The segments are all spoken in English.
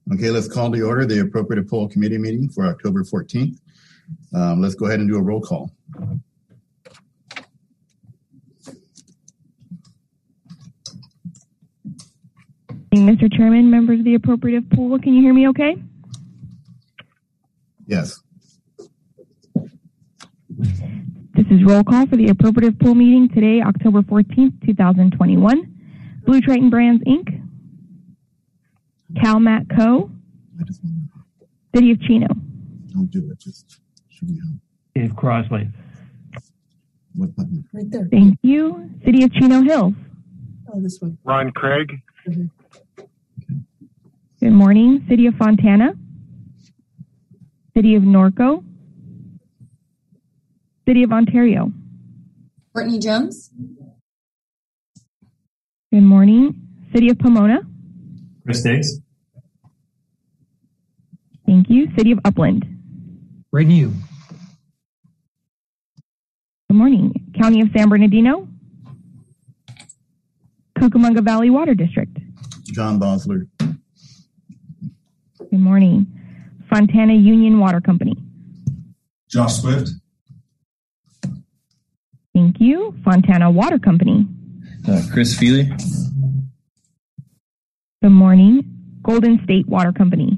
Okay, let's call to order the appropriate poll committee meeting for October 14th. Let's go ahead and do a roll call. Mr. Chairman, members of the appropriate pool, can you hear me okay? Yes. This is roll call for the appropriate pool meeting today, October 14th, 2021. Blue Triton Brands, Inc., CalMat Co., City of Chino. Don't do it, just show me how. Dave Crossley. What button? Right there. Thank you. City of Chino Hills. Oh, this one. Ron Craig. Mm-hmm. Good morning. City of Fontana. City of Norco. City of Ontario. Courtney Jones. Good morning. City of Pomona. Chris Diggs. Thank you. City of Upland. Ray New. Good morning. County of San Bernardino. Cucamonga Valley Water District. John Bosler. Good morning. Fontana Union Water Company. Josh Swift. Thank you. Fontana Water Company. Chris Feely. Good morning. Golden State Water Company.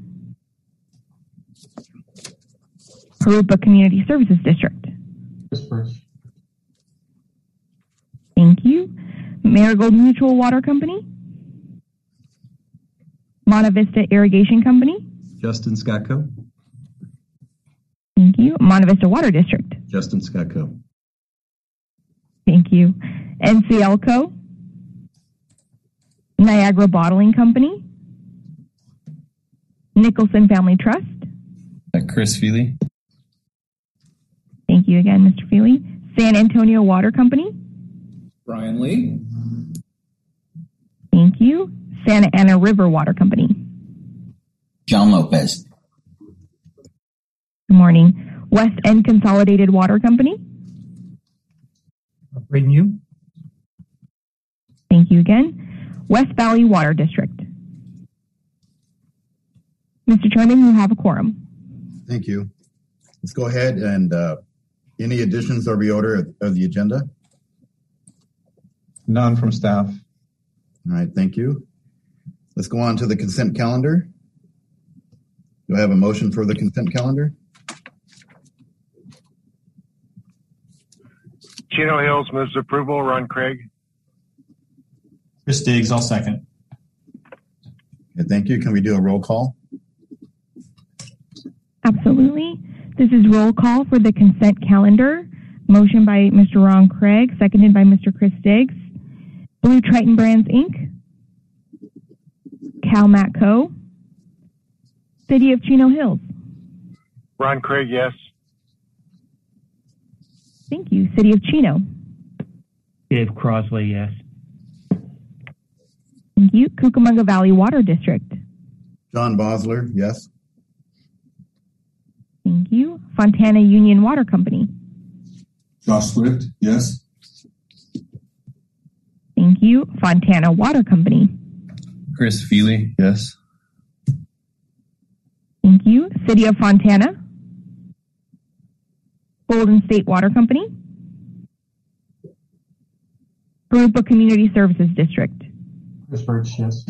Harupa Community Services District. Chris Birch. Thank you. Marigold Mutual Water Company. Monta Vista Irrigation Company. Justin Scotco. Thank you. Monta Vista Water District. Justin Scotco. Thank you. NCLco. Niagara Bottling Company. Nicholson Family Trust. Chris Feely. Thank you again, Mr. Feely. San Antonio Water Company. Brian Lee. Thank you. Santa Ana River Water Company. John Lopez. Good morning. West End Consolidated Water Company. Ray New. Thank you again. West Valley Water District. Mr. Chairman, you have a quorum. Thank you. Let's go ahead and any additions or reorder of the agenda? None from staff. All right, thank you. Let's go on to the consent calendar. Do I have a motion for the consent calendar? Chino Hills moves approval. Ron Craig. Chris Diggs, I'll second. Okay, thank you. Can we do a roll call? Absolutely. This is roll call for the consent calendar. Motion by Mr. Ron Craig, seconded by Mr. Chris Diggs. Blue Triton Brands, Inc., CalMat Co., City of Chino Hills. Ron Craig, yes. Thank you. City of Chino. Dave Crossley, yes. Thank you. Cucamonga Valley Water District. John Bosler, yes. Thank you. Fontana Union Water Company. Josh Swift, yes. Thank you. Fontana Water Company. Chris Feely, yes. Thank you. City of Fontana. Golden State Water Company. Harupa Community Services District. Chris Birch, yes.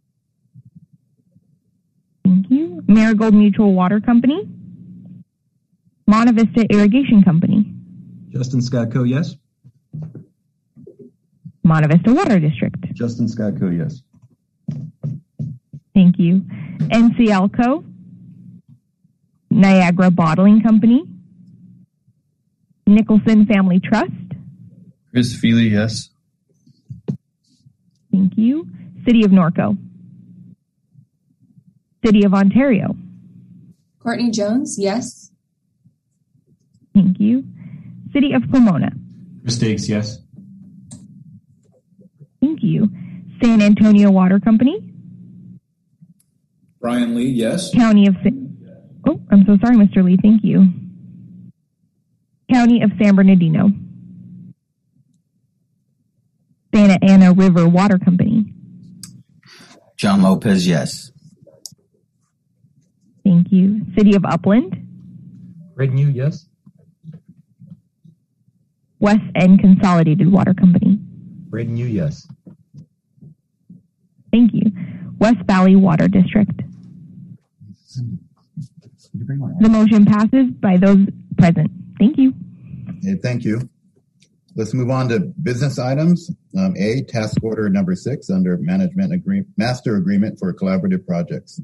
Thank you. Marigold Mutual Water Company. Monta Vista Irrigation Company. Justin Scotco, yes. Monta Vista Water District. Justin Scotco, yes. Thank you. NCLco. Niagara Bottling Company. Nicholson Family Trust. Chris Feely, yes. Thank you. City of Norco. City of Ontario. Courtney Jones, yes. Thank you. City of Pomona. Chris Diggs, yes. Thank you. San Antonio Water Company. Brian Lee, yes. County of Oh, I'm so sorry, Mr. Lee. Thank you. County of San Bernardino. Santa Ana River Water Company. John Lopez, yes. Thank you. City of Upland, Greg New, yes. West End Consolidated Water Company. Greg New, yes. Thank you. West Valley Water District. The motion passes by those present. Thank you. Okay, thank you. Let's move on to business items. A, task order number 6 under master agreement for collaborative projects.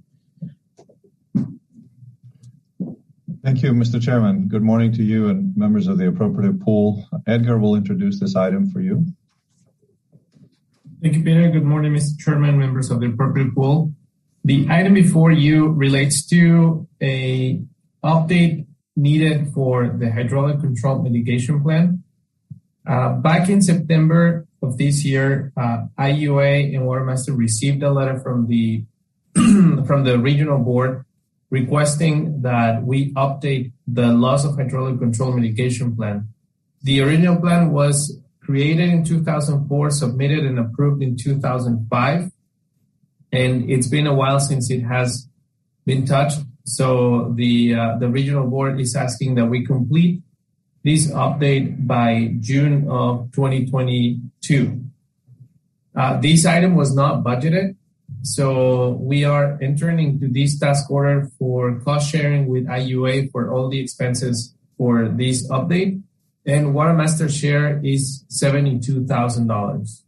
Thank you, Mr. Chairman. Good morning to you and members of the appropriate pool. Edgar will introduce this item for you. Thank you, Peter. Good morning, Mr. Chairman, members of the appropriate pool. The item before you relates to a update needed for the hydraulic control mitigation plan. Back in September of this year, IUA and Watermaster received a letter from the from the regional board requesting that we update the loss of hydraulic control mitigation plan. The original plan was created in 2004, submitted and approved in 2005, and it's been a while since it has been touched. So the regional board is asking that we complete this update by June of 2022. This item was not budgeted, so we are entering into this task order for cost sharing with IUA for all the expenses for this update, and Watermaster share is $72,000.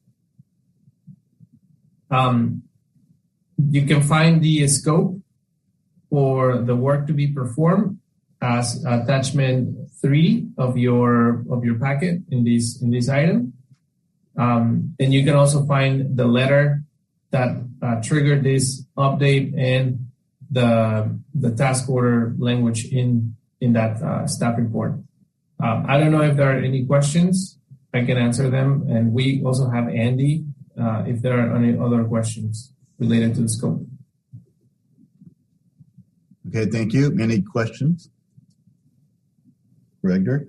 You can find the scope for the work to be performed as attachment 3 of your packet in this item, and you can also find the letter that triggered this update and the task order language in that staff report. I don't know if there are any questions. I can answer them, and we also have Andy if there are any other questions related to the scope. Okay, thank you. Any questions for Edgar?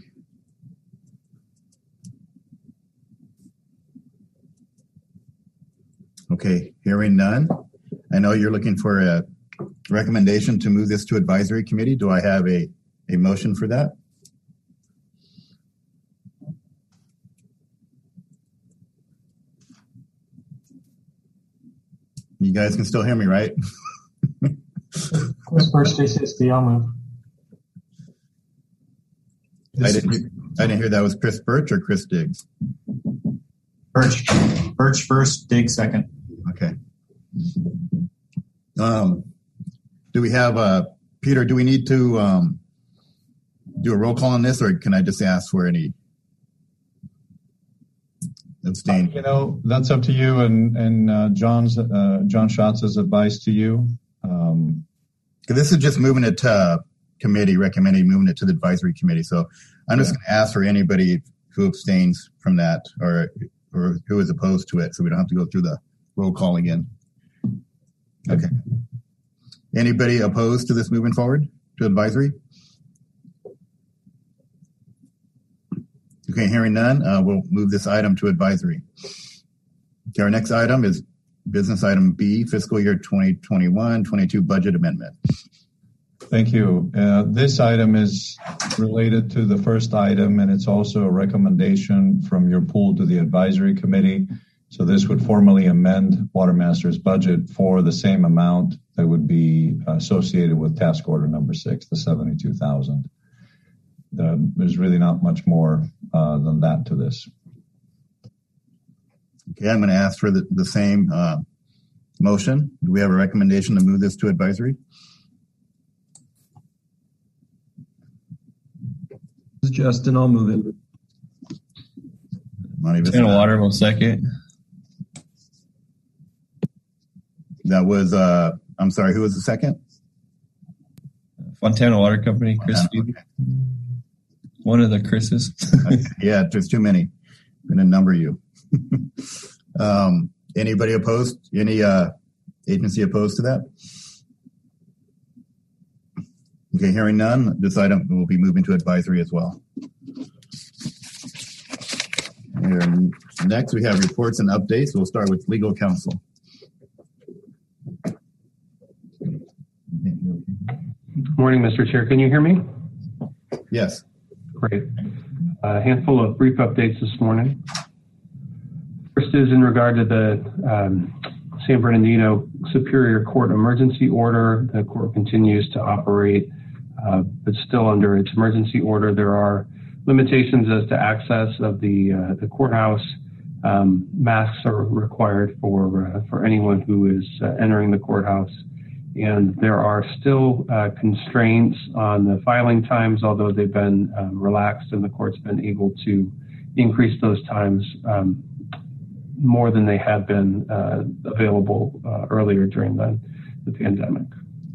Okay, hearing none. I know you're looking for a recommendation to move this to advisory committee. Do I have a motion for that? You guys can still hear me, right? Chris Birch, JCSD, I'll move. I didn't hear that was Chris Birch or Chris Diggs. Birch first, Diggs second. Okay. Do we have Peter? Do we need to do a roll call on this, or can I just ask for any abstain? That's up to you and John Schatz's advice to you. This is just moving it to committee, recommending moving it to the advisory committee. So I'm just going to ask for anybody who abstains from that or who is opposed to it, so we don't have to go through the roll call again. Okay. Anybody opposed to this moving forward to advisory? Okay, hearing none, we'll move this item to advisory. Okay, our next item is business item B, fiscal year 2021-22 budget amendment. Thank you. This item is related to the first item, and it's also a recommendation from your pool to the advisory committee. So this would formally amend Watermaster's budget for the same amount that would be associated with task order number 6, the $72,000. There's really not much more than that to this. Okay, I'm going to ask for the same motion. Do we have a recommendation to move this to advisory? This is Justin. I'll move it. Fontana Water will second. That was, I'm sorry, who was the second? Fontana Water Company, Chris. Okay. One of the Chris's. Yeah, there's too many. I'm going to number you. Anybody opposed? Any agency opposed to that? Okay, hearing none, this item will be moving to advisory as well. And next, we have reports and updates. We'll start with legal counsel. Morning, Mr. Chair. Can you hear me? Yes. Great. A handful of brief updates this morning. First is in regard to the San Bernardino Superior Court emergency order. The court continues to operate, but still under its emergency order. There are limitations as to access of the courthouse. Masks are required for anyone who is entering the courthouse. And there are still constraints on the filing times, although they've been relaxed and the court's been able to increase those times more than they had been available earlier during the pandemic.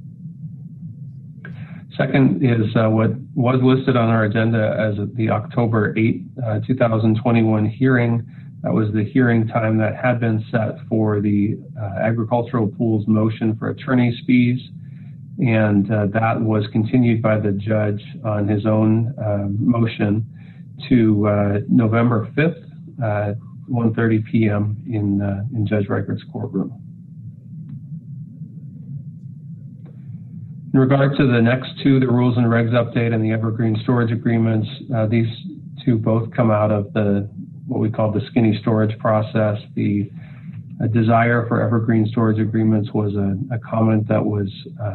Second is what was listed on our agenda as the October 8, 2021 hearing. That was the hearing time that had been set for the agricultural pool's motion for attorney's fees. And that was continued by the judge on his own motion to November 5th, 1:30 p.m. in Judge Reichert's courtroom. In regard to the next two, the rules and regs update and the evergreen storage agreements, these two both come out of what we call the skinny storage process. The desire for evergreen storage agreements was a comment that was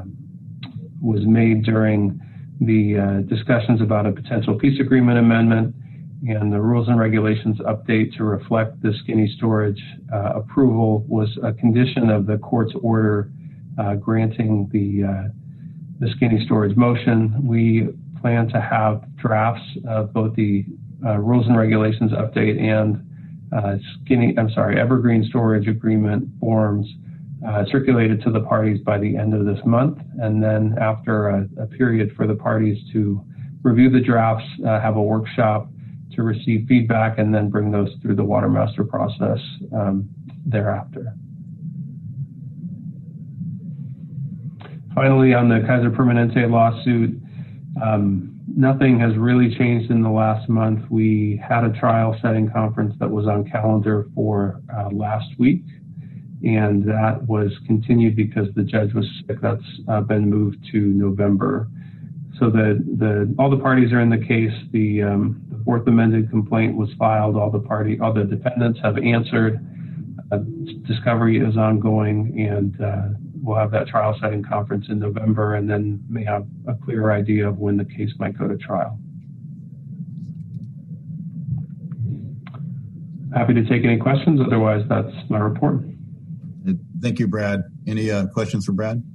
made during the discussions about a potential peace agreement amendment, and the rules and regulations update to reflect the skinny storage approval was a condition of the court's order granting the skinny storage motion. We plan to have drafts of both the rules and regulations update and evergreen storage agreement forms circulated to the parties by the end of this month. And then after a period for the parties to review the drafts, have a workshop to receive feedback, and then bring those through the water master process thereafter. Finally, on the Kaiser Permanente lawsuit, nothing has really changed in the last month. We had a trial setting conference that was on calendar for last week, and that was continued because the judge was sick. That's been moved to November. So all the parties are in the case. The fourth amended complaint was filed. All the defendants have answered. Discovery is ongoing, and we'll have that trial setting conference in November, and then may have a clearer idea of when the case might go to trial. Happy to take any questions. Otherwise, that's my report. Thank you, Brad. Any questions for Brad?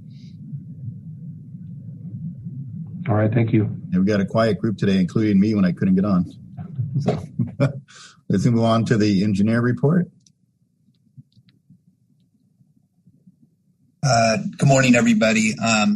All right, thank you. Yeah, we got a quiet group today, including me when I couldn't get on. So, let's move on to the engineer report. Good morning, everybody.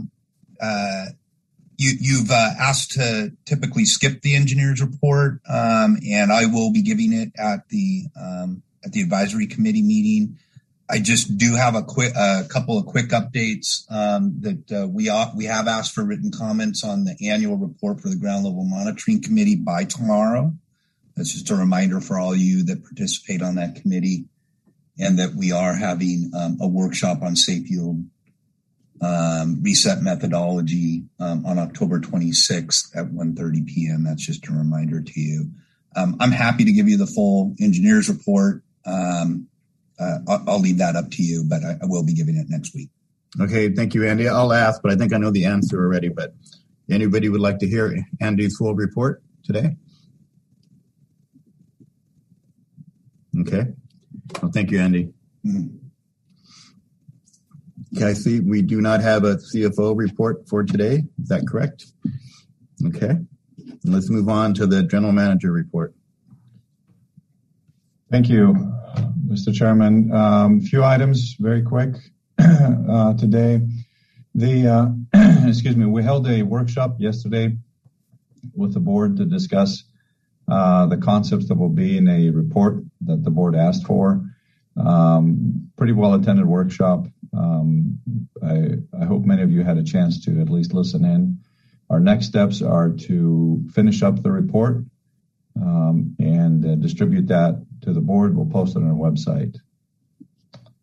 You've asked to typically skip the engineer's report, and I will be giving it at the advisory committee meeting. I just do have a couple of quick updates that we have asked for written comments on the annual report for the ground level monitoring committee by tomorrow. That's just a reminder for all you that participate on that committee, and that we are having a workshop on safe yield reset methodology on October 26th at 1:30 p.m. That's just a reminder to you. I'm happy to give you the full engineer's report. I'll leave that up to you, but I will be giving it next week. Okay, thank you, Andy. I'll ask, but I think I know the answer already. But anybody would like to hear Andy's full report today? Okay. Well, thank you, Andy. Mm-hmm. Okay, I see we do not have a CFO report for today. Is that correct? Okay. Let's move on to the general manager report. Thank you, Mr. Chairman. A few items very quick today. We held a workshop yesterday with the board to discuss the concepts that will be in a report that the board asked for. Pretty well attended workshop. I hope many of you had a chance to at least listen in. Our next steps are to finish up the report and distribute that to the board. We'll post it on our website.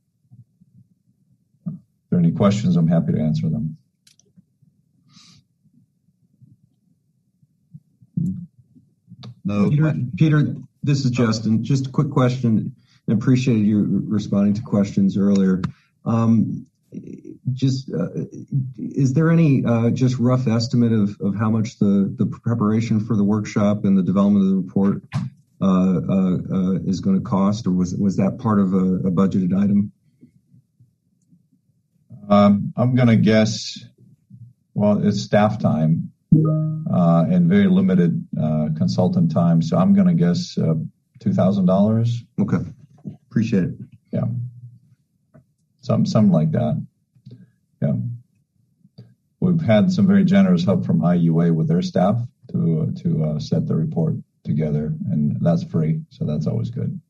If there are any questions, I'm happy to answer them. No. Peter, this is Justin. Just a quick question. I appreciated you responding to questions earlier. Is there any just rough estimate of how much the preparation for the workshop and the development of the report is going to cost, or was that part of a budgeted item? I'm going to guess, well, it's staff time and very limited consultant time, so I'm going to guess $2,000. Okay, appreciate it. Yeah, something like that. Yeah, we've had some very generous help from IUA with their staff to set the report together, and that's free, so that's always good.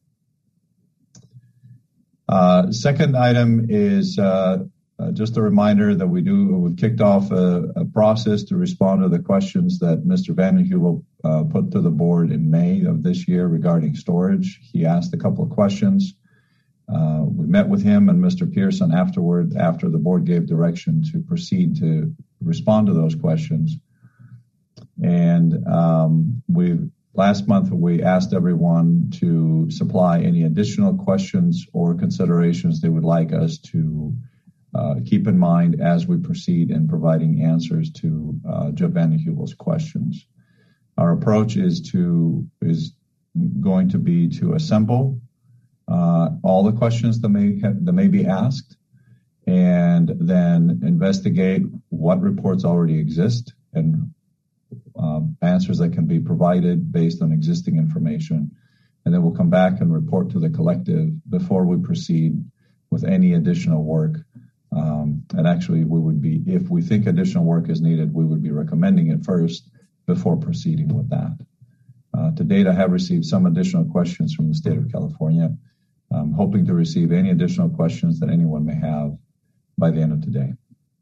Second item is just a reminder that we've kicked off a process to respond to the questions that Mr. Vandenheuvel put to the board in May of this year regarding storage. He asked a couple of questions. We met with him and Mr. Pearson afterward, after the board gave direction to proceed to respond to those questions. And last month, we asked everyone to supply any additional questions or considerations they would like us to keep in mind as we proceed in providing answers to Jeff Vandenheuvel's questions. Our approach is going to be to assemble all the questions that may be asked, and then investigate what reports already exist and answers that can be provided based on existing information. And then we'll come back and report to the collective before we proceed with any additional work. And actually, if we think additional work is needed, we would be recommending it first before proceeding with that. To date, I have received some additional questions from the state of California. I'm hoping to receive any additional questions that anyone may have by the end of today.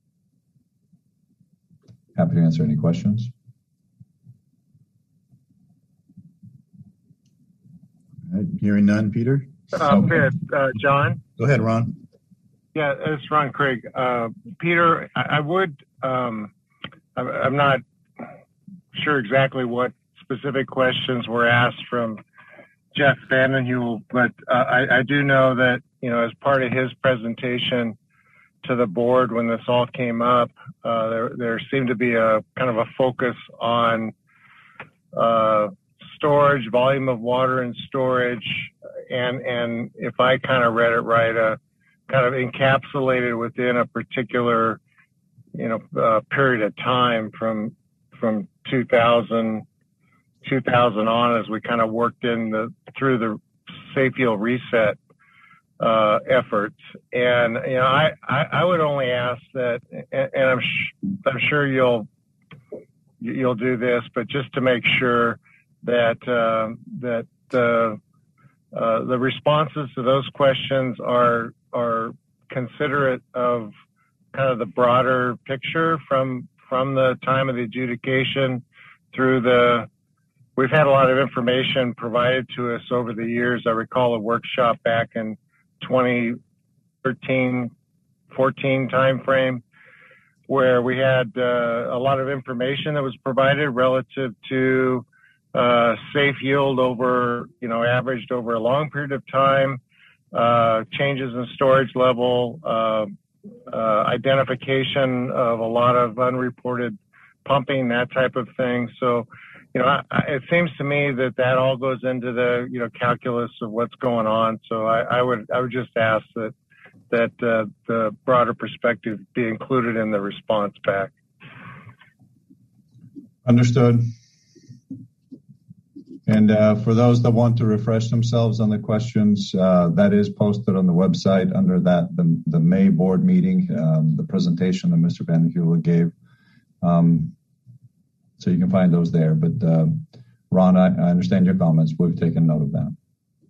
Happy to answer any questions. Hearing none, Peter? John? Go ahead, Ron. Yeah, it's Ron Craig. Peter, I would, I'm not sure exactly what specific questions were asked from Jeff Vandenheuvel, but I do know that, as part of his presentation to the board when this all came up, there seemed to be a kind of a focus on storage, volume of water and storage, and if I kind of read it right, kind of encapsulated within a particular, period of time from 2000 on, as we kind of worked through the Safe Yield Reset efforts. And I would only ask that, and I'm sure you'll do this, but just to make sure that the responses to those questions are considerate of kind of the broader picture from the time of the adjudication through we've had a lot of information provided to us over the years. I recall a workshop back in 2013, 14 timeframe where we had a lot of information that was provided relative to safe yield over, averaged over a long period of time, changes in storage level, identification of a lot of unreported pumping, that type of thing. So, it seems to me that all goes into the, calculus of what's going on. So I would just ask that the broader perspective be included in the response back. Understood. And for those that want to refresh themselves on the questions, that is posted on the website under the May board meeting, the presentation that Mr. Vandenheuvel gave. So you can find those there. But Ron, I understand your comments. We've taken note of that.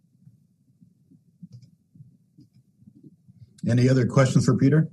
Any other questions for Peter?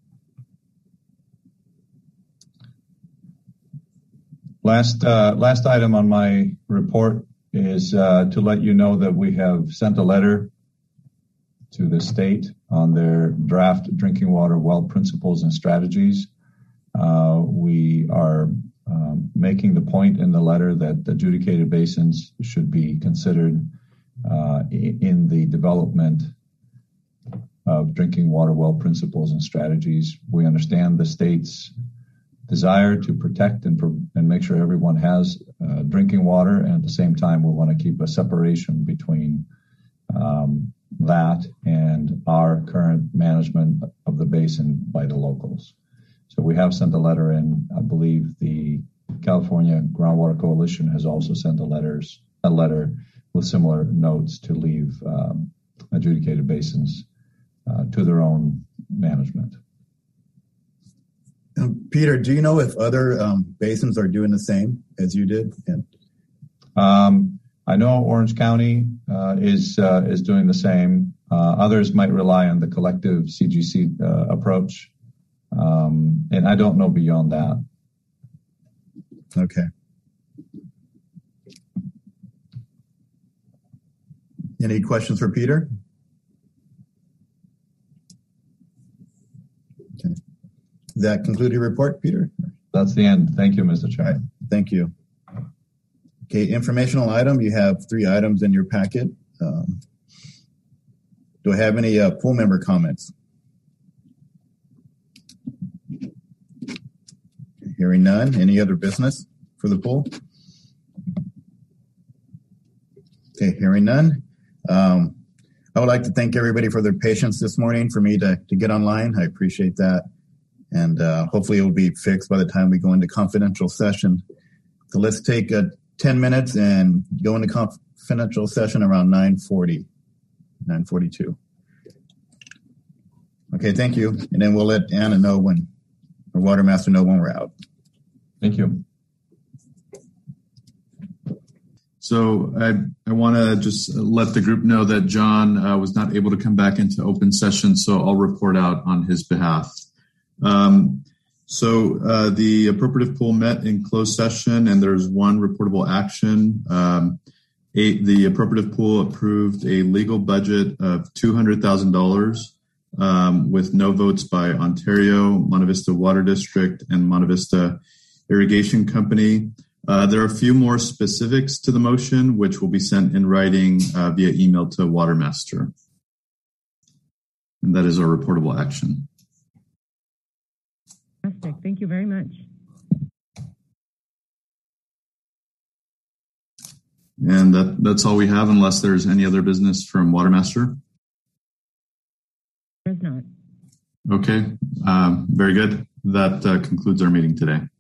Last item on my report is to let you know that we have sent a letter to the state on their draft drinking water well principles and strategies. We are making the point in the letter that adjudicated basins should be considered in the development of drinking water well principles and strategies. We understand the state's desire to protect and make sure everyone has drinking water, and at the same time we want to keep a separation between that and our current management of the basin by the locals. So we have sent a letter in. I believe the California Groundwater Coalition has also sent a letter with similar notes to leave adjudicated basins to their own management. Peter, do you know if other basins are doing the same as you did? I know Orange County is doing the same. Others might rely on the collective CGC approach, and I don't know beyond that. Okay. Any questions for Peter? Okay. Does that conclude your report, Peter? That's the end. Thank you, Mr. Chair. All right. Thank you. Okay, informational item. You have 3 items in your packet. Do I have any pool member comments? Hearing none. Any other business for the pool? Okay, hearing none. I would like to thank everybody for their patience this morning for me to get online. I appreciate that. And hopefully it will be fixed by the time we go into confidential session. So let's take 10 minutes and go into confidential session around 9:42. Okay, thank you. And then we'll let Anna know or Water Master know when we're out. Thank you. So I want to just let the group know that John was not able to come back into open session, so I'll report out on his behalf. The appropriative pool met in closed session, and there's one reportable action. The appropriative pool approved a legal budget of $200,000 with no votes by Ontario, Monte Vista Water District, and Monte Vista Irrigation Company. There are a few more specifics to the motion, which will be sent in writing via email to Watermaster. And that is our reportable action. Fantastic. Thank you very much. And that's all we have, unless there's any other business from Watermaster. There's not. Okay, very good. That concludes our meeting today.